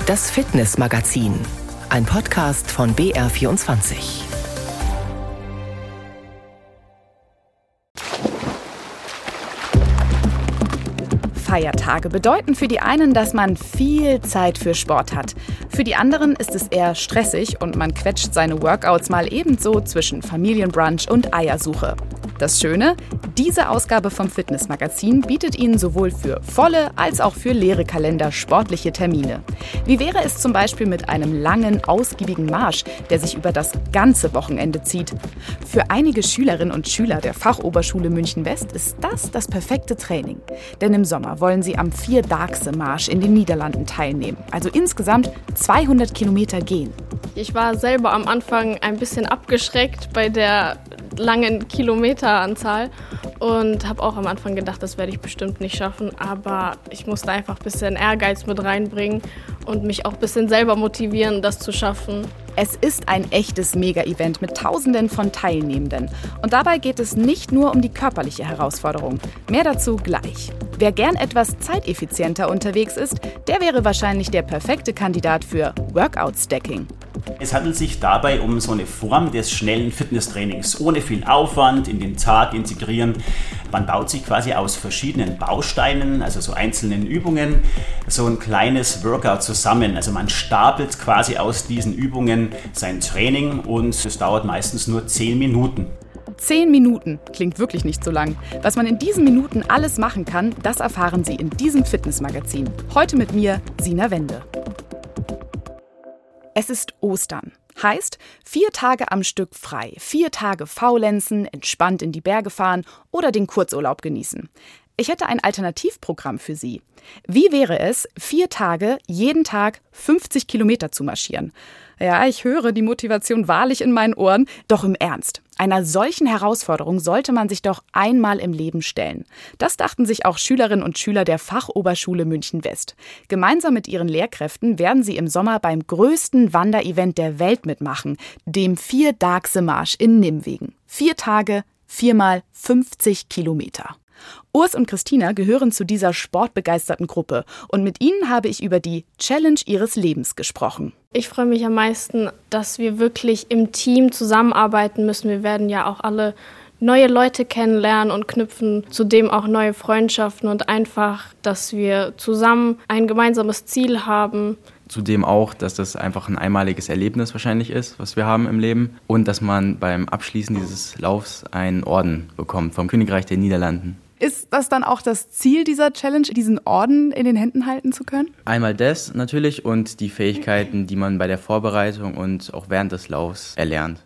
Das Fitnessmagazin, ein Podcast von BR24. Feiertage bedeuten für die einen, dass man viel Zeit für Sport hat. Für die anderen ist es eher stressig und man quetscht seine Workouts mal ebenso zwischen Familienbrunch und Eiersuche. Das Schöne, diese Ausgabe vom Fitnessmagazin bietet Ihnen sowohl für volle als auch für leere Kalender sportliche Termine. Wie wäre es zum Beispiel mit einem langen, ausgiebigen Marsch, der sich über das ganze Wochenende zieht? Für einige Schülerinnen und Schüler der Fachoberschule München-West ist das perfekte Training. Denn im Sommer wollen sie am Vierdaagse-Marsch in den Niederlanden teilnehmen, also insgesamt 200 Kilometer gehen. Ich war selber am Anfang ein bisschen abgeschreckt bei der langen Kilometeranzahl und habe auch am Anfang gedacht, das werde ich bestimmt nicht schaffen, aber ich musste einfach ein bisschen Ehrgeiz mit reinbringen und mich auch ein bisschen selber motivieren, das zu schaffen. Es ist ein echtes Mega-Event mit Tausenden von Teilnehmenden. Und dabei geht es nicht nur um die körperliche Herausforderung. Mehr dazu gleich. Wer gern etwas zeiteffizienter unterwegs ist, der wäre wahrscheinlich der perfekte Kandidat für Workout-Stacking. Es handelt sich dabei um so eine Form des schnellen Fitnesstrainings, ohne viel Aufwand in den Tag integrieren. Man baut sich quasi aus verschiedenen Bausteinen, also so einzelnen Übungen, so ein kleines Workout zusammen. Also man stapelt quasi aus diesen Übungen sein Training und es dauert meistens nur 10 Minuten. 10 Minuten klingt wirklich nicht so lang. Was man in diesen Minuten alles machen kann, das erfahren Sie in diesem Fitnessmagazin. Heute mit mir, Sina Wende. Es ist Ostern. Heißt, 4 Tage am Stück frei, 4 Tage faulenzen, entspannt in die Berge fahren oder den Kurzurlaub genießen. Ich hätte ein Alternativprogramm für Sie. Wie wäre es, 4 Tage, jeden Tag 50 Kilometer zu marschieren? Ja, ich höre die Motivation wahrlich in meinen Ohren. Doch im Ernst, einer solchen Herausforderung sollte man sich doch einmal im Leben stellen. Das dachten sich auch Schülerinnen und Schüler der Fachoberschule München-West. Gemeinsam mit ihren Lehrkräften werden sie im Sommer beim größten Wanderevent der Welt mitmachen, dem Vierdaagse-Marsch in Nimwegen. 4 Tage, 4 mal 50 Kilometer. Urs und Christina gehören zu dieser sportbegeisterten Gruppe und mit ihnen habe ich über die Challenge ihres Lebens gesprochen. Ich freue mich am meisten, dass wir wirklich im Team zusammenarbeiten müssen. Wir werden ja auch alle neue Leute kennenlernen und knüpfen zudem auch neue Freundschaften und einfach, dass wir zusammen ein gemeinsames Ziel haben. Zudem auch, dass das einfach ein einmaliges Erlebnis wahrscheinlich ist, was wir haben im Leben. Und dass man beim Abschließen dieses Laufs einen Orden bekommt vom Königreich der Niederlanden. Ist das dann auch das Ziel dieser Challenge, diesen Orden in den Händen halten zu können? Einmal das natürlich und die Fähigkeiten, die man bei der Vorbereitung und auch während des Laufs erlernt.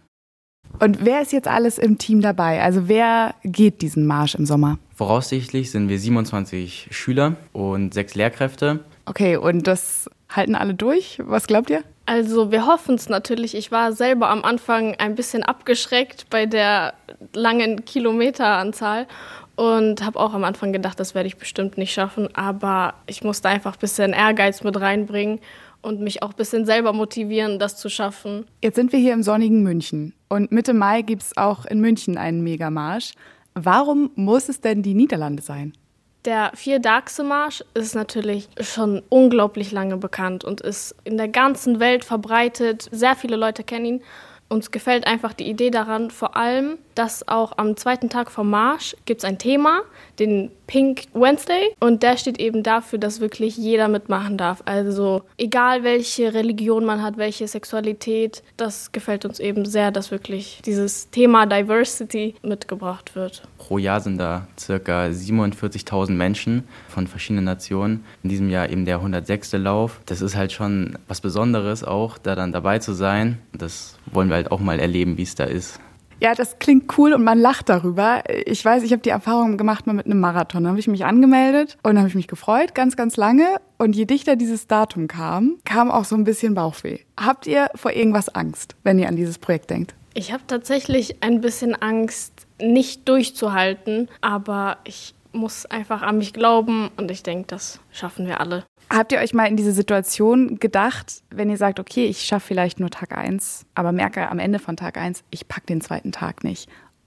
Und wer ist jetzt alles im Team dabei? Also wer geht diesen Marsch im Sommer? Voraussichtlich sind wir 27 Schüler und 6 Lehrkräfte. Okay, und das halten alle durch? Was glaubt ihr? Also wir hoffen es natürlich. Ich war selber am Anfang ein bisschen abgeschreckt bei der langen Kilometeranzahl und habe auch am Anfang gedacht, das werde ich bestimmt nicht schaffen. Aber ich musste einfach ein bisschen Ehrgeiz mit reinbringen und mich auch ein bisschen selber motivieren, das zu schaffen. Jetzt sind wir hier im sonnigen München und Mitte Mai gibt es auch in München einen Megamarsch. Warum muss es denn die Niederlande sein? Der Vierdaagse-Marsch ist natürlich schon unglaublich lange bekannt und ist in der ganzen Welt verbreitet. Sehr viele Leute kennen ihn. Uns gefällt einfach die Idee daran, vor allem, dass auch am 2. Tag vom Marsch gibt es ein Thema, den Pink Wednesday. Und der steht eben dafür, dass wirklich jeder mitmachen darf. Also egal, welche Religion man hat, welche Sexualität, das gefällt uns eben sehr, dass wirklich dieses Thema Diversity mitgebracht wird. Pro Jahr sind da ca. 47.000 Menschen von verschiedenen Nationen. In diesem Jahr eben der 106. Lauf. Das ist halt schon was Besonderes auch, da dann dabei zu sein. Das wollen wir halt auch mal erleben, wie es da ist. Ja, das klingt cool und man lacht darüber. Ich weiß, ich habe die Erfahrung gemacht mal mit einem Marathon. Da habe ich mich angemeldet und habe ich mich gefreut, ganz, ganz lange. Und je dichter dieses Datum kam auch so ein bisschen Bauchweh. Habt ihr vor irgendwas Angst, wenn ihr an dieses Projekt denkt? Ich habe tatsächlich ein bisschen Angst, nicht durchzuhalten. Aber ich muss einfach an mich glauben und ich denke, das schaffen wir alle. Habt ihr euch mal in diese Situation gedacht, wenn ihr sagt, okay, ich schaffe vielleicht nur Tag 1, aber merke am Ende von Tag 1, ich packe den 2. Tag nicht.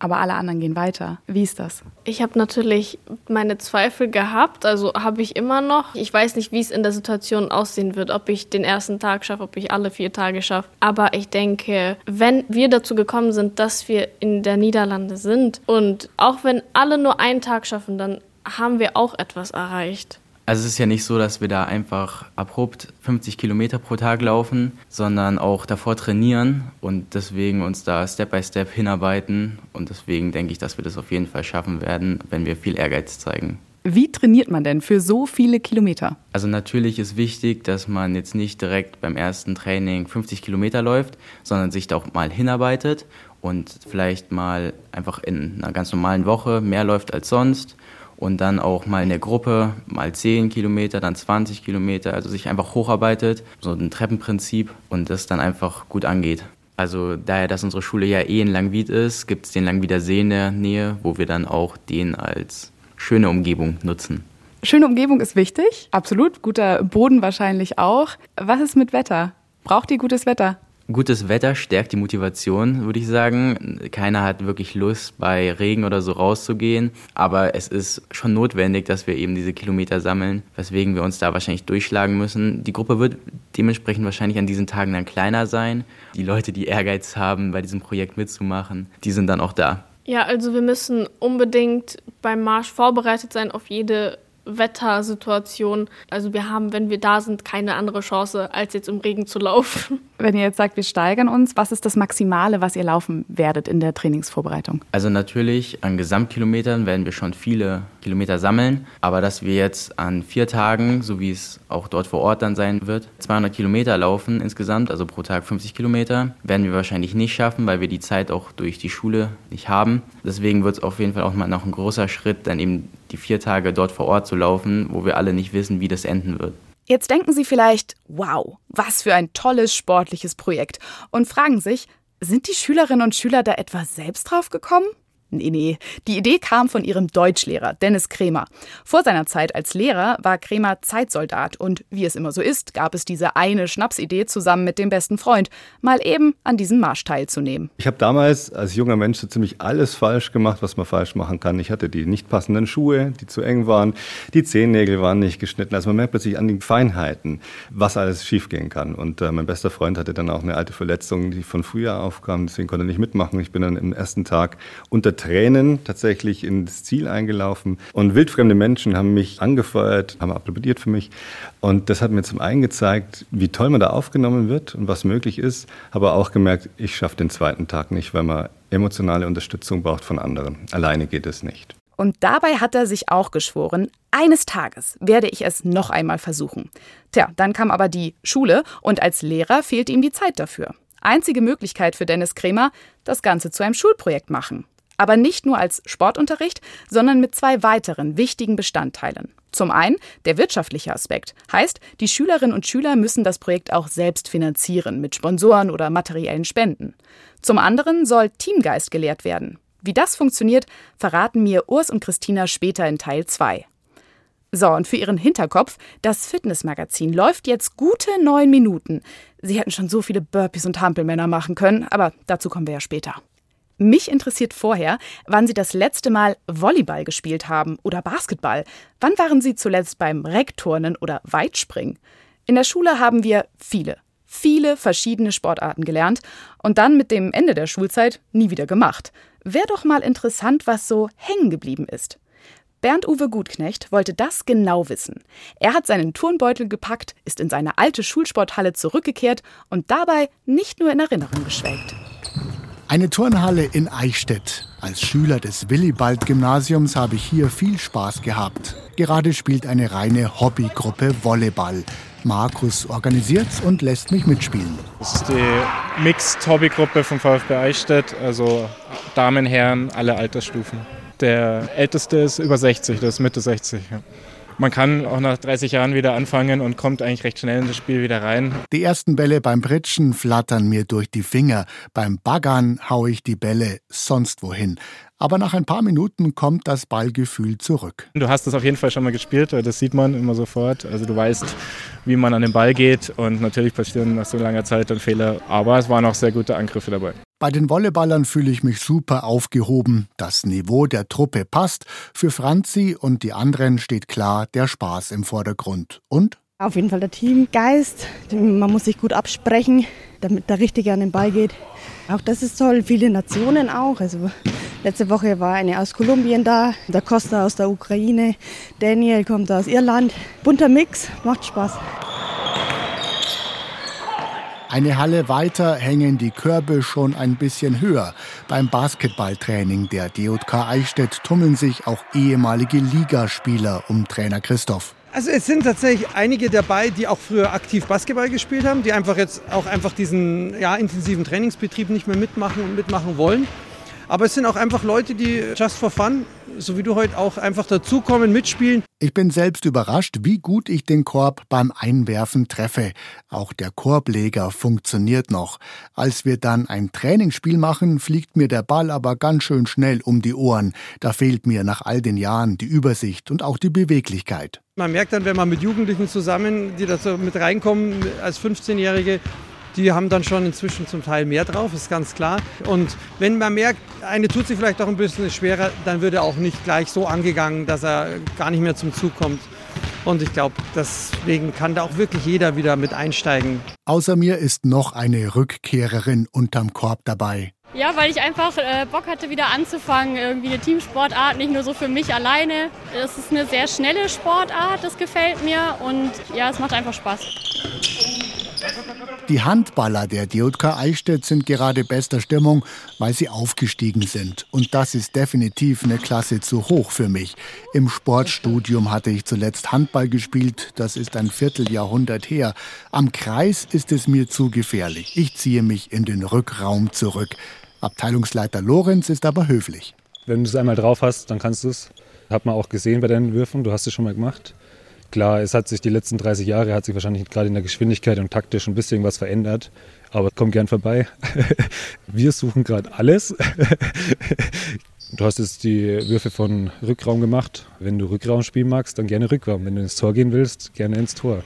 aber alle anderen gehen weiter. Wie ist das? Ich habe natürlich meine Zweifel gehabt, also habe ich immer noch. Ich weiß nicht, wie es in der Situation aussehen wird, ob ich den ersten Tag schaffe, ob ich alle 4 Tage schaffe. Aber ich denke, wenn wir dazu gekommen sind, dass wir in der Niederlande sind und auch wenn alle nur einen Tag schaffen, dann haben wir auch etwas erreicht. Also es ist ja nicht so, dass wir da einfach abrupt 50 Kilometer pro Tag laufen, sondern auch davor trainieren und deswegen uns da Step by Step hinarbeiten. Und deswegen denke ich, dass wir das auf jeden Fall schaffen werden, wenn wir viel Ehrgeiz zeigen. Wie trainiert man denn für so viele Kilometer? Also natürlich ist wichtig, dass man jetzt nicht direkt beim ersten Training 50 Kilometer läuft, sondern sich da auch mal hinarbeitet und vielleicht mal einfach in einer ganz normalen Woche mehr läuft als sonst. Und dann auch mal in der Gruppe mal 10 Kilometer, dann 20 Kilometer, also sich einfach hocharbeitet, so ein Treppenprinzip und das dann einfach gut angeht. Also daher, dass unsere Schule ja in Langwied ist, gibt es den Langwieder See in der Nähe, wo wir dann auch den als schöne Umgebung nutzen. Schöne Umgebung ist wichtig, absolut, guter Boden wahrscheinlich auch. Was ist mit Wetter? Braucht ihr gutes Wetter? Gutes Wetter stärkt die Motivation, würde ich sagen. Keiner hat wirklich Lust, bei Regen oder so rauszugehen. Aber es ist schon notwendig, dass wir eben diese Kilometer sammeln, weswegen wir uns da wahrscheinlich durchschlagen müssen. Die Gruppe wird dementsprechend wahrscheinlich an diesen Tagen dann kleiner sein. Die Leute, die Ehrgeiz haben, bei diesem Projekt mitzumachen, die sind dann auch da. Ja, also wir müssen unbedingt beim Marsch vorbereitet sein auf jede Wettersituation. Also wir haben, wenn wir da sind, keine andere Chance, als jetzt im Regen zu laufen. Wenn ihr jetzt sagt, wir steigern uns, was ist das Maximale, was ihr laufen werdet in der Trainingsvorbereitung? Also natürlich an Gesamtkilometern werden wir schon viele Kilometer sammeln, aber dass wir jetzt an 4 Tagen, so wie es auch dort vor Ort dann sein wird, 200 Kilometer laufen insgesamt, also pro Tag 50 Kilometer, werden wir wahrscheinlich nicht schaffen, weil wir die Zeit auch durch die Schule nicht haben. Deswegen wird es auf jeden Fall auch mal noch ein großer Schritt, dann eben die 4 Tage dort vor Ort zu laufen, wo wir alle nicht wissen, wie das enden wird. Jetzt denken Sie vielleicht, wow, was für ein tolles sportliches Projekt und fragen sich, sind die Schülerinnen und Schüler da etwa selbst drauf gekommen? Nee, die Idee kam von ihrem Deutschlehrer, Dennis Kremer. Vor seiner Zeit als Lehrer war Kremer Zeitsoldat und wie es immer so ist, gab es diese eine Schnapsidee zusammen mit dem besten Freund, mal eben an diesem Marsch teilzunehmen. Ich habe damals als junger Mensch so ziemlich alles falsch gemacht, was man falsch machen kann. Ich hatte die nicht passenden Schuhe, die zu eng waren, die Zehennägel waren nicht geschnitten. Also man merkt plötzlich an den Feinheiten, was alles schiefgehen kann. Und mein bester Freund hatte dann auch eine alte Verletzung, die von früher aufkam, deswegen konnte er nicht mitmachen. Ich bin dann im ersten Tag unter Tränen tatsächlich ins Ziel eingelaufen und wildfremde Menschen haben mich angefeuert, haben applaudiert für mich und das hat mir zum einen gezeigt, wie toll man da aufgenommen wird und was möglich ist, aber auch gemerkt, ich schaffe den zweiten Tag nicht, weil man emotionale Unterstützung braucht von anderen. Alleine geht es nicht. Und dabei hat er sich auch geschworen, eines Tages werde ich es noch einmal versuchen. Tja, dann kam aber die Schule und als Lehrer fehlte ihm die Zeit dafür. Einzige Möglichkeit für Dennis Kremer, das Ganze zu einem Schulprojekt machen. Aber nicht nur als Sportunterricht, sondern mit 2 weiteren wichtigen Bestandteilen. Zum einen der wirtschaftliche Aspekt. Heißt, die Schülerinnen und Schüler müssen das Projekt auch selbst finanzieren mit Sponsoren oder materiellen Spenden. Zum anderen soll Teamgeist gelehrt werden. Wie das funktioniert, verraten mir Urs und Christina später in Teil 2. So, und für Ihren Hinterkopf, das Fitnessmagazin läuft jetzt gute 9 Minuten. Sie hätten schon so viele Burpees und Hampelmänner machen können, aber dazu kommen wir ja später. Mich interessiert vorher, wann Sie das letzte Mal Volleyball gespielt haben oder Basketball. Wann waren Sie zuletzt beim Reckturnen oder Weitspringen? In der Schule haben wir viele verschiedene Sportarten gelernt und dann mit dem Ende der Schulzeit nie wieder gemacht. Wäre doch mal interessant, was so hängen geblieben ist. Bernd-Uwe Gutknecht wollte das genau wissen. Er hat seinen Turnbeutel gepackt, ist in seine alte Schulsporthalle zurückgekehrt und dabei nicht nur in Erinnerung geschwelgt. Eine Turnhalle in Eichstätt. Als Schüler des Willibald-Gymnasiums habe ich hier viel Spaß gehabt. Gerade spielt eine reine Hobbygruppe Volleyball. Markus organisiert's und lässt mich mitspielen. Das ist die Mixed-Hobbygruppe vom VfB Eichstätt, also Damen, Herren, alle Altersstufen. Der Älteste ist über 60, das ist Mitte 60. Ja. Man kann auch nach 30 Jahren wieder anfangen und kommt eigentlich recht schnell in das Spiel wieder rein. Die ersten Bälle beim Pritschen flattern mir durch die Finger. Beim Baggern haue ich die Bälle sonst wohin. Aber nach ein paar Minuten kommt das Ballgefühl zurück. Du hast das auf jeden Fall schon mal gespielt, das sieht man immer sofort. Also du weißt, wie man an den Ball geht und natürlich passieren nach so langer Zeit dann Fehler. Aber es waren auch sehr gute Angriffe dabei. Bei den Volleyballern fühle ich mich super aufgehoben. Das Niveau der Truppe passt. Für Franzi und die anderen steht klar der Spaß im Vordergrund. Und? Auf jeden Fall der Teamgeist. Man muss sich gut absprechen, damit der Richtige an den Ball geht. Auch das ist toll. Viele Nationen auch. Also letzte Woche war eine aus Kolumbien da, der Costa aus der Ukraine, Daniel kommt aus Irland. Bunter Mix, macht Spaß. Eine Halle weiter hängen die Körbe schon ein bisschen höher. Beim Basketballtraining der DJK Eichstätt tummeln sich auch ehemalige Ligaspieler um Trainer Christoph. Also es sind tatsächlich einige dabei, die auch früher aktiv Basketball gespielt haben, die einfach jetzt auch diesen intensiven Trainingsbetrieb nicht mehr mitmachen wollen. Aber es sind auch einfach Leute, die just for fun, so wie du heute auch, einfach dazukommen, mitspielen. Ich bin selbst überrascht, wie gut ich den Korb beim Einwerfen treffe. Auch der Korbleger funktioniert noch. Als wir dann ein Trainingsspiel machen, fliegt mir der Ball aber ganz schön schnell um die Ohren. Da fehlt mir nach all den Jahren die Übersicht und auch die Beweglichkeit. Man merkt dann, wenn man mit Jugendlichen zusammen, die da so mit reinkommen als 15-Jährige, die haben dann schon inzwischen zum Teil mehr drauf, ist ganz klar. Und wenn man merkt, eine tut sich vielleicht auch ein bisschen schwerer, dann wird er auch nicht gleich so angegangen, dass er gar nicht mehr zum Zug kommt. Und ich glaube, deswegen kann da auch wirklich jeder wieder mit einsteigen. Außer mir ist noch eine Rückkehrerin unterm Korb dabei. Ja, weil ich einfach Bock hatte, wieder anzufangen, irgendwie eine Teamsportart, nicht nur so für mich alleine. Es ist eine sehr schnelle Sportart, das gefällt mir und ja, es macht einfach Spaß. Die Handballer der DJK Eichstätt sind gerade bester Stimmung, weil sie aufgestiegen sind. Und das ist definitiv eine Klasse zu hoch für mich. Im Sportstudium hatte ich zuletzt Handball gespielt, das ist ein Vierteljahrhundert her. Am Kreis ist es mir zu gefährlich. Ich ziehe mich in den Rückraum zurück. Abteilungsleiter Lorenz ist aber höflich. Wenn du es einmal drauf hast, dann kannst du es. Hat man auch gesehen bei deinen Würfen, du hast es schon mal gemacht. Klar, es hat sich die letzten 30 Jahre, hat sich wahrscheinlich gerade in der Geschwindigkeit und taktisch ein bisschen was verändert. Aber komm gern vorbei. Wir suchen gerade alles. Du hast jetzt die Würfe von Rückraum gemacht. Wenn du Rückraum spielen magst, dann gerne Rückraum. Wenn du ins Tor gehen willst, gerne ins Tor.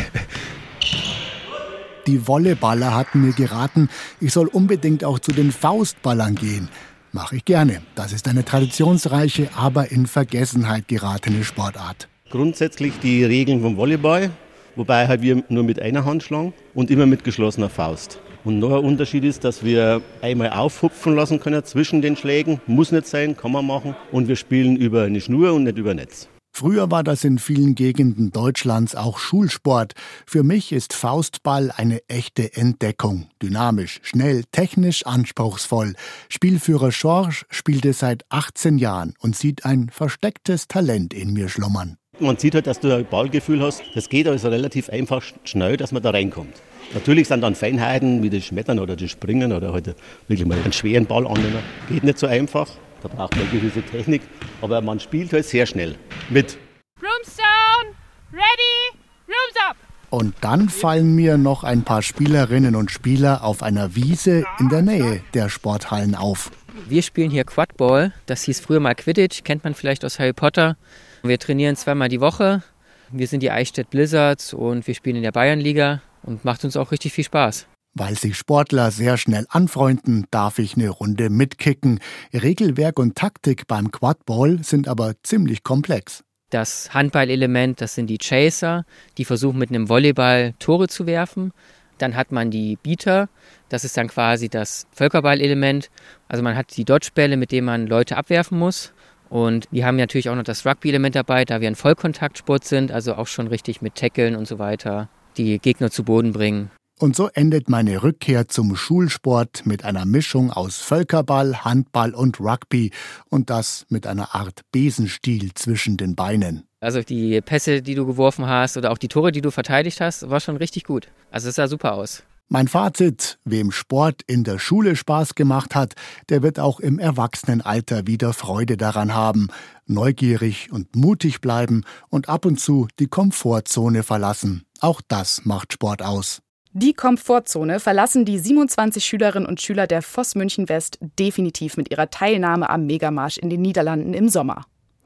Die Volleyballer hatten mir geraten, ich soll unbedingt auch zu den Faustballern gehen. Mache ich gerne. Das ist eine traditionsreiche, aber in Vergessenheit geratene Sportart. Grundsätzlich die Regeln vom Volleyball, wobei halt wir nur mit einer Hand schlagen und immer mit geschlossener Faust. Und noch ein Unterschied ist, dass wir einmal aufhupfen lassen können zwischen den Schlägen. Muss nicht sein, kann man machen. Und wir spielen über eine Schnur und nicht über Netz. Früher war das in vielen Gegenden Deutschlands auch Schulsport. Für mich ist Faustball eine echte Entdeckung. Dynamisch, schnell, technisch anspruchsvoll. Spielführer Schorsch spielte seit 18 Jahren und sieht ein verstecktes Talent in mir schlummern. Man sieht halt, dass du ein Ballgefühl hast. Das geht also relativ einfach schnell, dass man da reinkommt. Natürlich sind dann Feinheiten wie das Schmettern oder das Springen oder halt wirklich mal einen schweren Ball annehmen. Geht nicht so einfach. Da braucht man eine gewisse Technik. Aber man spielt halt sehr schnell mit. Rooms down, ready, rooms up. Und dann fallen mir noch ein paar Spielerinnen und Spieler auf einer Wiese in der Nähe der Sporthallen auf. Wir spielen hier Quadball. Das hieß früher mal Quidditch, kennt man vielleicht aus Harry Potter. Wir trainieren 2-mal die Woche. Wir sind die Eichstätt Blizzards und wir spielen in der Bayernliga und macht uns auch richtig viel Spaß. Weil sich Sportler sehr schnell anfreunden, darf ich eine Runde mitkicken. Regelwerk und Taktik beim Quadball sind aber ziemlich komplex. Das Handballelement, das sind die Chaser, die versuchen mit einem Volleyball Tore zu werfen. Dann hat man die Beater, das ist dann quasi das Völkerball-Element. Also man hat die Dodgebälle, mit denen man Leute abwerfen muss. Und wir haben natürlich auch noch das Rugby-Element dabei, da wir ein Vollkontaktsport sind, also auch schon richtig mit Tackeln und so weiter, die Gegner zu Boden bringen. Und so endet meine Rückkehr zum Schulsport mit einer Mischung aus Völkerball, Handball und Rugby und das mit einer Art Besenstiel zwischen den Beinen. Also die Pässe, die du geworfen hast oder auch die Tore, die du verteidigt hast, war schon richtig gut. Also es sah super aus. Mein Fazit, wem Sport in der Schule Spaß gemacht hat, der wird auch im Erwachsenenalter wieder Freude daran haben, neugierig und mutig bleiben und ab und zu die Komfortzone verlassen. Auch das macht Sport aus. Die Komfortzone verlassen die 27 Schülerinnen und Schüler der Voss München West definitiv mit ihrer Teilnahme am Megamarsch in den Niederlanden im Sommer.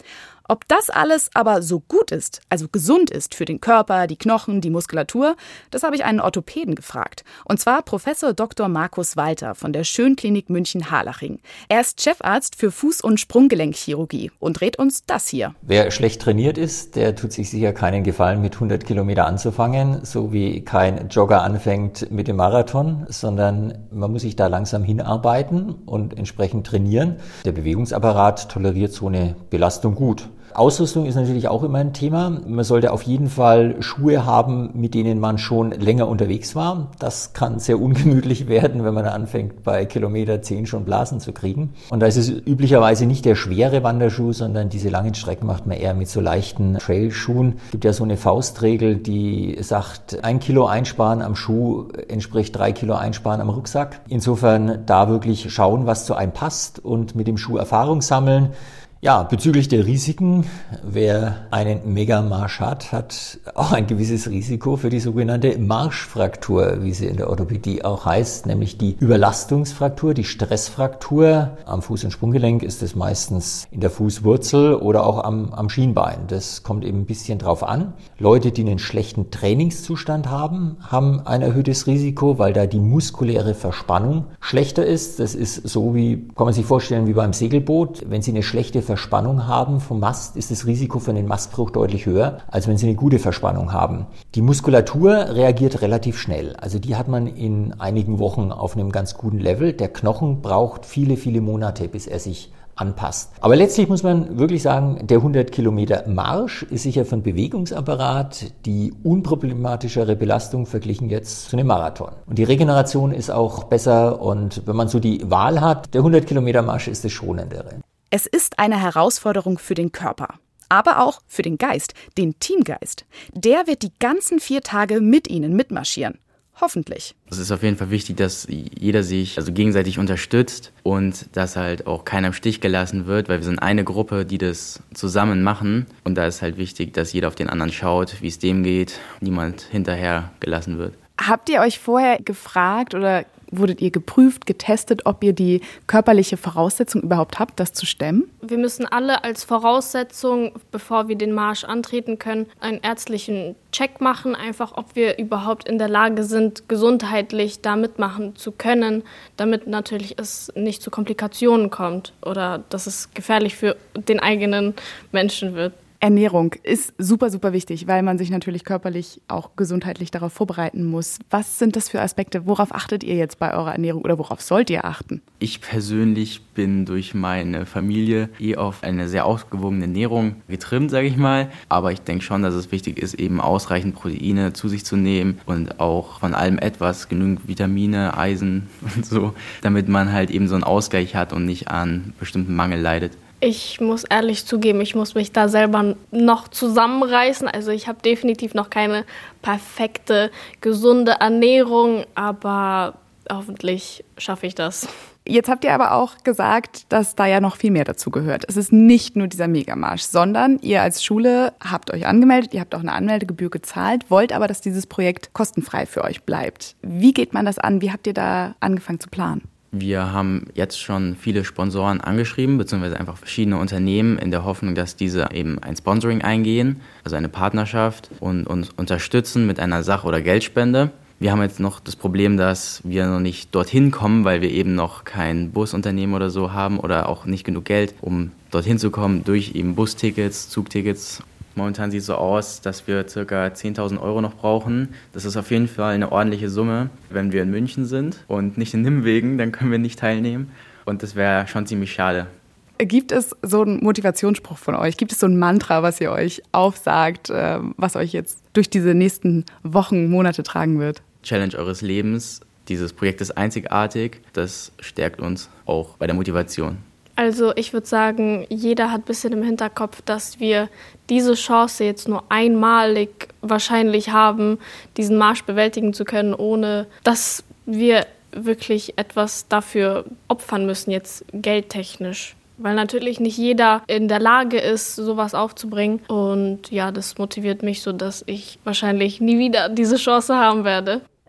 Ob das alles aber so gut ist, also gesund ist für den Körper, die Knochen, die Muskulatur, das habe ich einen Orthopäden gefragt. Und zwar Professor Dr. Markus Walter von der Schönklinik München-Harlaching. Er ist Chefarzt für Fuß- und Sprunggelenkchirurgie und rät uns das hier. Wer schlecht trainiert ist, der tut sich sicher keinen Gefallen, mit 100 Kilometer anzufangen, so wie kein Jogger anfängt mit dem Marathon, sondern man muss sich da langsam hinarbeiten und entsprechend trainieren. Der Bewegungsapparat toleriert so eine Belastung gut. Ausrüstung ist natürlich auch immer ein Thema. Man sollte auf jeden Fall Schuhe haben, mit denen man schon länger unterwegs war. Das kann sehr ungemütlich werden, wenn man anfängt, bei Kilometer 10 schon Blasen zu kriegen. Und da ist es üblicherweise nicht der schwere Wanderschuh, sondern diese langen Strecken macht man eher mit so leichten Trailschuhen. Es gibt ja so eine Faustregel, die sagt, 1 Kilo einsparen am Schuh entspricht 3 Kilo einsparen am Rucksack. Insofern da wirklich schauen, was zu einem passt und mit dem Schuh Erfahrung sammeln. Ja, bezüglich der Risiken, wer einen Megamarsch hat auch ein gewisses Risiko für die sogenannte Marschfraktur, wie sie in der Orthopädie auch heißt, nämlich die Überlastungsfraktur, die Stressfraktur. Am Fuß- und Sprunggelenk ist es meistens in der Fußwurzel oder auch am Schienbein. Das kommt eben ein bisschen drauf an. Leute, die einen schlechten Trainingszustand haben, haben ein erhöhtes Risiko, weil da die muskuläre Verspannung schlechter ist. Das ist so wie, kann man sich vorstellen, wie beim Segelboot. Wenn Sie eine schlechte Verspannung haben vom Mast, ist das Risiko für einen Mastbruch deutlich höher, als wenn Sie eine gute Verspannung haben. Die Muskulatur reagiert relativ schnell. Also die hat man in einigen Wochen auf einem ganz guten Level. Der Knochen braucht viele, viele Monate, bis er sich anpasst. Aber letztlich muss man wirklich sagen, der 100 Kilometer Marsch ist sicher für den Bewegungsapparat die unproblematischere Belastung verglichen jetzt zu einem Marathon. Und die Regeneration ist auch besser und wenn man so die Wahl hat, der 100 Kilometer Marsch ist das Schonendere. Es ist eine Herausforderung für den Körper, aber auch für den Geist, den Teamgeist. Der wird die ganzen 4 Tage mit Ihnen mitmarschieren. Hoffentlich. Es ist auf jeden Fall wichtig, dass jeder sich gegenseitig unterstützt und dass halt auch keiner im Stich gelassen wird, weil wir sind eine Gruppe, die das zusammen machen. Und da ist halt wichtig, dass jeder auf den anderen schaut, wie es dem geht, niemand hinterher gelassen wird. Habt ihr euch vorher gefragt oder wurdet ihr geprüft, getestet, ob ihr die körperliche Voraussetzung überhaupt habt, das zu stemmen? Wir müssen alle als Voraussetzung, bevor wir den Marsch antreten können, einen ärztlichen Check machen, einfach ob wir überhaupt in der Lage sind, gesundheitlich da mitmachen zu können, damit natürlich es nicht zu Komplikationen kommt oder dass es gefährlich für den eigenen Menschen wird. Ernährung ist super, super wichtig, weil man sich natürlich körperlich auch gesundheitlich darauf vorbereiten muss. Was sind das für Aspekte? Worauf achtet ihr jetzt bei eurer Ernährung oder worauf sollt ihr achten? Ich persönlich bin durch meine Familie auf eine sehr ausgewogene Ernährung getrimmt, sage ich mal. Aber ich denke schon, dass es wichtig ist, eben ausreichend Proteine zu sich zu nehmen und auch von allem etwas, genügend Vitamine, Eisen und so, damit man halt eben so einen Ausgleich hat und nicht an bestimmten Mangel leidet. Ich muss ehrlich zugeben, ich muss mich da selber noch zusammenreißen. Also ich habe definitiv noch keine perfekte, gesunde Ernährung, aber hoffentlich schaffe ich das. Jetzt habt ihr aber auch gesagt, dass da ja noch viel mehr dazu gehört. Es ist nicht nur dieser Megamarsch, sondern ihr als Schule habt euch angemeldet, ihr habt auch eine Anmeldegebühr gezahlt, wollt aber, dass dieses Projekt kostenfrei für euch bleibt. Wie geht man das an? Wie habt ihr da angefangen zu planen? Wir haben jetzt schon viele Sponsoren angeschrieben, beziehungsweise einfach verschiedene Unternehmen in der Hoffnung, dass diese eben ein Sponsoring eingehen, also eine Partnerschaft und uns unterstützen mit einer Sach- oder Geldspende. Wir haben jetzt noch das Problem, dass wir noch nicht dorthin kommen, weil wir eben noch kein Busunternehmen oder so haben oder auch nicht genug Geld, um dorthin zu kommen durch eben Bustickets, Zugtickets. Momentan sieht es so aus, dass wir ca. 10.000 € noch brauchen. Das ist auf jeden Fall eine ordentliche Summe. Wenn wir in München sind und nicht in Nimwegen, dann können wir nicht teilnehmen. Und das wäre schon ziemlich schade. Gibt es so einen Motivationsspruch von euch? Gibt es so ein Mantra, was ihr euch aufsagt, was euch jetzt durch diese nächsten Wochen, Monate tragen wird? Challenge eures Lebens. Dieses Projekt ist einzigartig. Das stärkt uns auch bei der Motivation. Also ich würde sagen, jeder hat ein bisschen im Hinterkopf, dass wir diese Chance jetzt nur einmalig wahrscheinlich haben, diesen Marsch bewältigen zu können, ohne dass wir wirklich etwas dafür opfern müssen, jetzt geldtechnisch. Weil natürlich nicht jeder in der Lage ist, sowas aufzubringen. Und ja, das motiviert mich so, dass ich wahrscheinlich nie wieder diese Chance haben werde.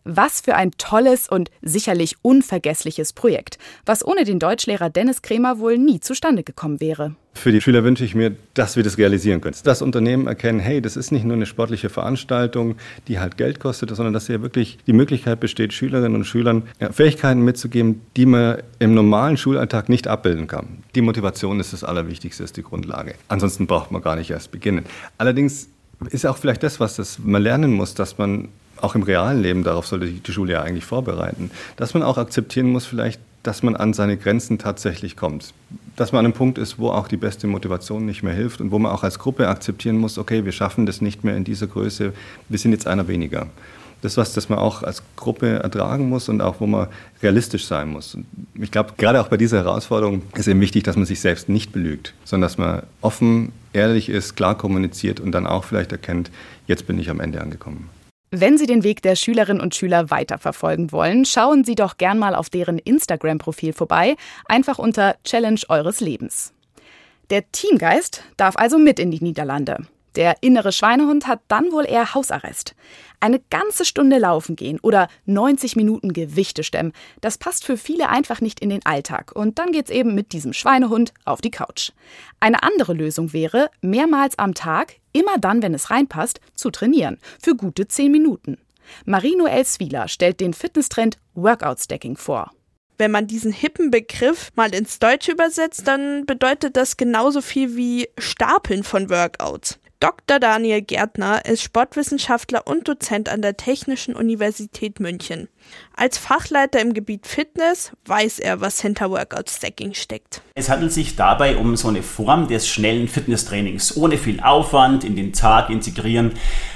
Was für ein tolles und sicherlich unvergessliches Projekt, was ohne den Deutschlehrer Dennis Kremer wohl nie zustande gekommen wäre. Für die Schüler wünsche ich mir, dass wir das realisieren können. Dass Unternehmen erkennen, hey, das ist nicht nur eine sportliche Veranstaltung, die halt Geld kostet, sondern dass hier wirklich die Möglichkeit besteht, Schülerinnen und Schülern Fähigkeiten mitzugeben, die man im normalen Schulalltag nicht abbilden kann. Die Motivation ist das Allerwichtigste, ist die Grundlage. Ansonsten braucht man gar nicht erst beginnen. Allerdings ist auch vielleicht das, was man lernen muss, dass man auch im realen Leben, darauf sollte die Schule ja eigentlich vorbereiten, dass man auch akzeptieren muss vielleicht, dass man an seine Grenzen tatsächlich kommt. Dass man an einem Punkt ist, wo auch die beste Motivation nicht mehr hilft und wo man auch als Gruppe akzeptieren muss, okay, wir schaffen das nicht mehr in dieser Größe, wir sind jetzt einer weniger. Das ist was, das man auch als Gruppe ertragen muss und auch wo man realistisch sein muss. Und ich glaube, gerade auch bei dieser Herausforderung ist eben wichtig, dass man sich selbst nicht belügt, sondern dass man offen, ehrlich ist, klar kommuniziert und dann auch vielleicht erkennt, jetzt bin ich am Ende angekommen. Wenn Sie den Weg der Schülerinnen und Schüler weiterverfolgen wollen, schauen Sie doch gern mal auf deren Instagram-Profil vorbei, einfach unter Challenge eures Lebens. Der Teamgeist darf also mit in die Niederlande. Der innere Schweinehund hat dann wohl eher Hausarrest. Eine ganze Stunde laufen gehen oder 90 Minuten Gewichte stemmen, das passt für viele einfach nicht in den Alltag. Und dann geht's eben mit diesem Schweinehund auf die Couch. Eine andere Lösung wäre, mehrmals am Tag, immer dann, wenn es reinpasst, zu trainieren. Für gute 10 Minuten. Marie-Noël Swieler stellt den Fitnesstrend Workout-Stacking vor. Wenn man diesen hippen Begriff mal ins Deutsche übersetzt, dann bedeutet das genauso viel wie Stapeln von Workouts. Dr. Daniel Gärtner ist Sportwissenschaftler und Dozent an der Technischen Universität München. Als Fachleiter im Gebiet Fitness weiß er, was hinter Workout-Stacking steckt. Es handelt sich dabei um so eine Form des schnellen Fitnesstrainings, ohne viel Aufwand in den Tag integrieren.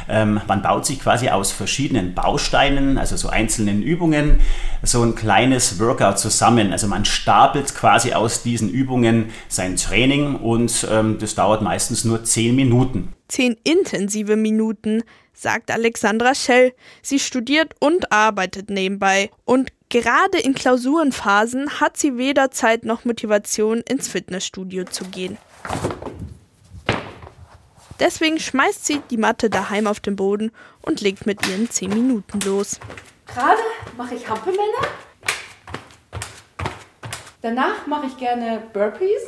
Man baut sich quasi aus verschiedenen Bausteinen, also so einzelnen Übungen, so ein kleines Workout zusammen. Also man stapelt quasi aus diesen Übungen sein Training und das dauert meistens nur 10 Minuten. 10 intensive Minuten, sagt Alexandra Schell. Sie studiert und arbeitet nebenbei. Und gerade in Klausurenphasen hat sie weder Zeit noch Motivation, ins Fitnessstudio zu gehen. Deswegen schmeißt sie die Matte daheim auf den Boden und legt mit ihren 10 Minuten los. Gerade mache ich Hampelmänner. Danach mache ich gerne Burpees.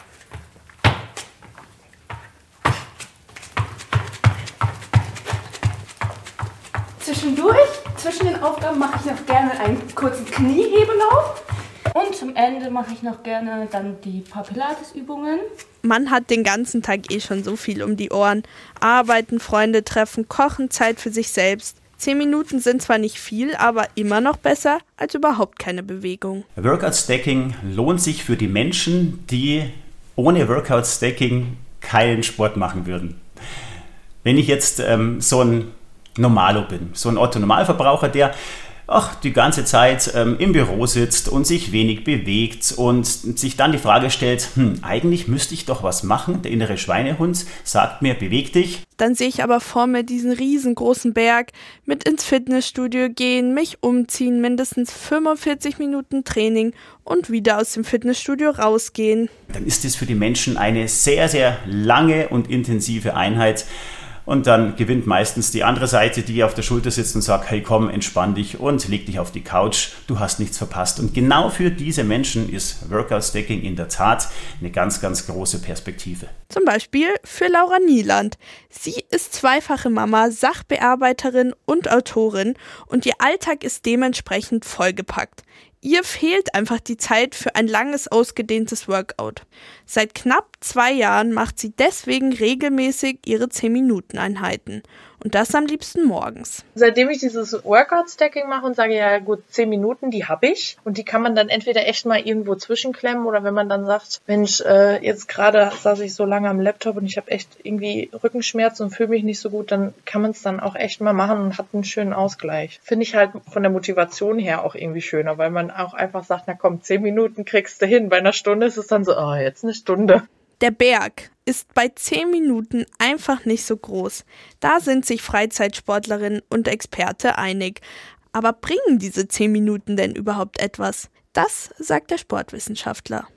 Zwischen den Aufgaben mache ich noch gerne einen kurzen Kniehebelauf. Und zum Ende mache ich noch gerne dann die paar Pilates-Übungen. Man hat den ganzen Tag schon so viel um die Ohren. Arbeiten, Freunde treffen, kochen, Zeit für sich selbst. 10 Minuten sind zwar nicht viel, aber immer noch besser als überhaupt keine Bewegung. Workout-Stacking lohnt sich für die Menschen, die ohne Workout-Stacking keinen Sport machen würden. Wenn ich jetzt so ein Normalo bin, so ein Otto-Normalverbraucher, der die ganze Zeit im Büro sitzt und sich wenig bewegt und sich dann die Frage stellt, eigentlich müsste ich doch was machen, der innere Schweinehund sagt mir, beweg dich. Dann sehe ich aber vor mir diesen riesengroßen Berg, mit ins Fitnessstudio gehen, mich umziehen, mindestens 45 Minuten Training und wieder aus dem Fitnessstudio rausgehen. Dann ist es für die Menschen eine sehr, sehr lange und intensive Einheit. Und dann gewinnt meistens die andere Seite, die auf der Schulter sitzt und sagt, hey komm, entspann dich und leg dich auf die Couch, du hast nichts verpasst. Und genau für diese Menschen ist Workout-Stacking in der Tat eine ganz, ganz große Perspektive. Zum Beispiel für Laura Nieland. Sie ist zweifache Mama, Sachbearbeiterin und Autorin und ihr Alltag ist dementsprechend vollgepackt. Ihr fehlt einfach die Zeit für ein langes, ausgedehntes Workout. Seit knapp 2 Jahren macht sie deswegen regelmäßig ihre 10-Minuten-Einheiten. Und das am liebsten morgens. Seitdem ich dieses Workout-Stacking mache und sage, ja gut, 10 Minuten, die habe ich. Und die kann man dann entweder echt mal irgendwo zwischenklemmen oder wenn man dann sagt, Mensch, jetzt gerade saß ich so lange am Laptop und ich habe echt irgendwie Rückenschmerzen und fühle mich nicht so gut, dann kann man es dann auch echt mal machen und hat einen schönen Ausgleich. Finde ich halt von der Motivation her auch irgendwie schöner, weil man auch einfach sagt, na komm, 10 Minuten kriegst du hin. Bei einer Stunde ist es dann so, jetzt eine Stunde. Der Berg ist bei 10 Minuten einfach nicht so groß. Da sind sich Freizeitsportlerinnen und Experte einig. Aber bringen diese 10 Minuten denn überhaupt etwas? Das sagt der Sportwissenschaftler.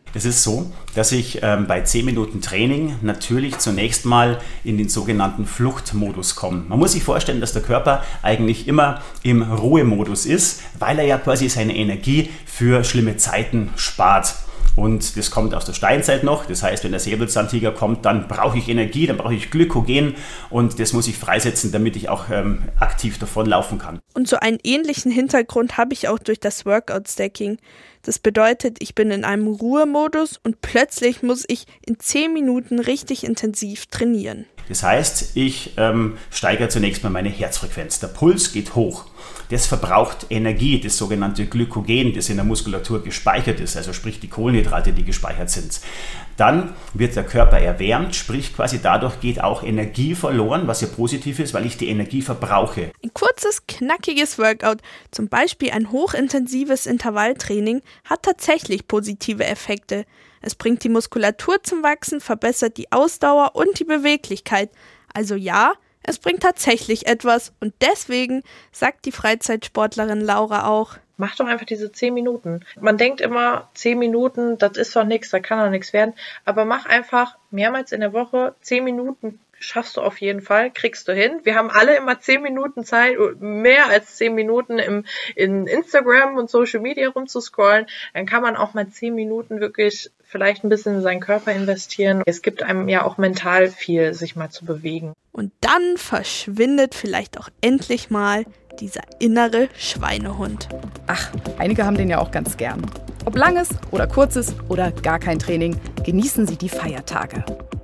Es ist so, dass ich bei 10 Minuten Training natürlich zunächst mal in den sogenannten Fluchtmodus komme. Man muss sich vorstellen, dass der Körper eigentlich immer im Ruhemodus ist, weil er ja quasi seine Energie für schlimme Zeiten spart. Und das kommt aus der Steinzeit noch. Das heißt, wenn der Säbelzahntiger kommt, dann brauche ich Energie, dann brauche ich Glykogen und das muss ich freisetzen, damit ich auch aktiv davonlaufen kann. Und so einen ähnlichen Hintergrund habe ich auch durch das Workout-Stacking. Das bedeutet, ich bin in einem Ruhemodus und plötzlich muss ich in 10 Minuten richtig intensiv trainieren. Das heißt, ich steigere zunächst mal meine Herzfrequenz. Der Puls geht hoch. Das verbraucht Energie, das sogenannte Glykogen, das in der Muskulatur gespeichert ist, also sprich die Kohlenhydrate, die gespeichert sind. Dann wird der Körper erwärmt, sprich quasi dadurch geht auch Energie verloren, was ja positiv ist, weil ich die Energie verbrauche. Ein kurzes, knackiges Workout, zum Beispiel ein hochintensives Intervalltraining, hat tatsächlich positive Effekte. Es bringt die Muskulatur zum Wachsen, verbessert die Ausdauer und die Beweglichkeit. Also ja, es bringt tatsächlich etwas und deswegen sagt die Freizeitsportlerin Laura auch: Mach doch einfach diese 10 Minuten. Man denkt immer, 10 Minuten, das ist doch nichts, da kann doch nichts werden. Aber mach einfach mehrmals in der Woche 10 Minuten. Schaffst du auf jeden Fall, kriegst du hin. Wir haben alle immer 10 Minuten Zeit, mehr als 10 Minuten in Instagram und Social Media rumzuscrollen. Dann kann man auch mal 10 Minuten wirklich vielleicht ein bisschen in seinen Körper investieren. Es gibt einem ja auch mental viel, sich mal zu bewegen. Und dann verschwindet vielleicht auch endlich mal dieser innere Schweinehund. Ach, einige haben den ja auch ganz gern. Ob langes oder kurzes oder gar kein Training, genießen Sie die Feiertage.